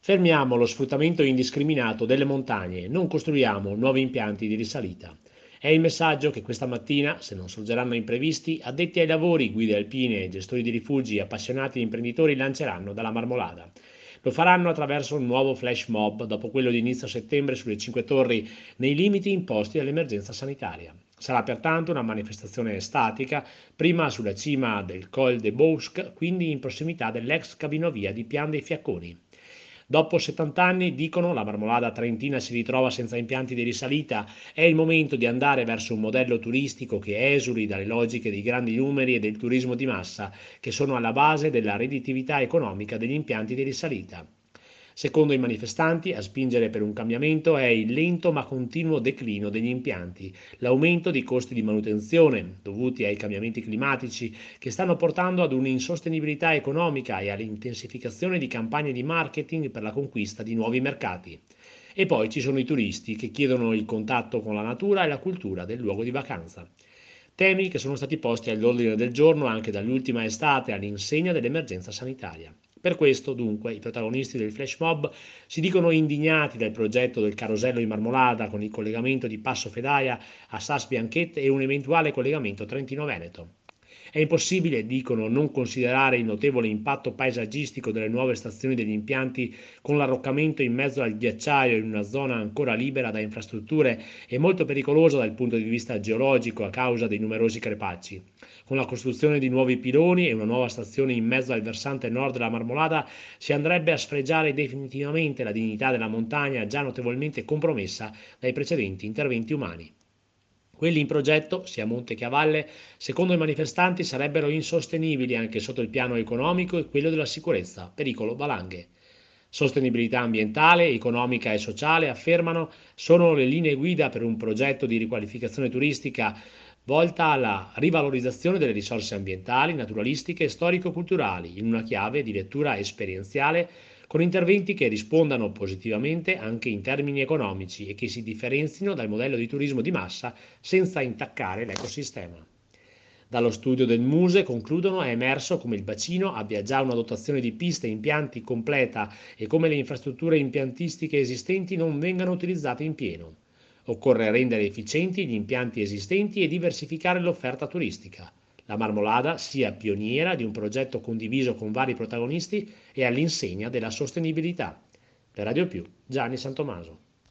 Fermiamo lo sfruttamento indiscriminato delle montagne, non costruiamo nuovi impianti di risalita. È il messaggio che questa mattina, se non sorgeranno imprevisti, addetti ai lavori, guide alpine, gestori di rifugi, appassionati imprenditori lanceranno dalla Marmolada. Lo faranno attraverso un nuovo flash mob dopo quello di inizio settembre sulle Cinque Torri, nei limiti imposti dall'emergenza sanitaria. Sarà pertanto una manifestazione statica, prima sulla cima del Col de Bosc, quindi in prossimità dell'ex cabinovia di Pian dei Fiacconi. Dopo 70 anni, dicono, la Marmolada Trentina si ritrova senza impianti di risalita, è il momento di andare verso un modello turistico che esuli dalle logiche dei grandi numeri e del turismo di massa, che sono alla base della redditività economica degli impianti di risalita. Secondo i manifestanti, a spingere per un cambiamento è il lento ma continuo declino degli impianti, l'aumento dei costi di manutenzione dovuti ai cambiamenti climatici che stanno portando ad un'insostenibilità economica e all'intensificazione di campagne di marketing per la conquista di nuovi mercati. E poi ci sono i turisti che chiedono il contatto con la natura e la cultura del luogo di vacanza. Temi che sono stati posti all'ordine del giorno anche dall'ultima estate all'insegna dell'emergenza sanitaria. Per questo, dunque, i protagonisti del flash mob si dicono indignati dal progetto del carosello in Marmolada con il collegamento di Passo Fedaia a Sas Bianchette e un eventuale collegamento Trentino-Veneto. È impossibile, dicono, non considerare il notevole impatto paesaggistico delle nuove stazioni degli impianti con l'arroccamento in mezzo al ghiacciaio in una zona ancora libera da infrastrutture e molto pericolosa dal punto di vista geologico a causa dei numerosi crepacci. Con la costruzione di nuovi piloni e una nuova stazione in mezzo al versante nord della Marmolada si andrebbe a sfregiare definitivamente la dignità della montagna già notevolmente compromessa dai precedenti interventi umani. Quelli in progetto, sia a monte che a valle, secondo i manifestanti sarebbero insostenibili anche sotto il piano economico e quello della sicurezza, pericolo valanghe. Sostenibilità ambientale, economica e sociale, affermano, sono le linee guida per un progetto di riqualificazione turistica volta alla rivalorizzazione delle risorse ambientali, naturalistiche e storico-culturali, in una chiave di lettura esperienziale con interventi che rispondano positivamente anche in termini economici e che si differenzino dal modello di turismo di massa senza intaccare l'ecosistema. Dallo studio del Muse, concludono, è emerso come il bacino abbia già una dotazione di piste e impianti completa e come le infrastrutture impiantistiche esistenti non vengano utilizzate in pieno. Occorre rendere efficienti gli impianti esistenti e diversificare l'offerta turistica. La Marmolada sia pioniera di un progetto condiviso con vari protagonisti e all'insegna della sostenibilità. Per Radio Più, Gianni Santomaso.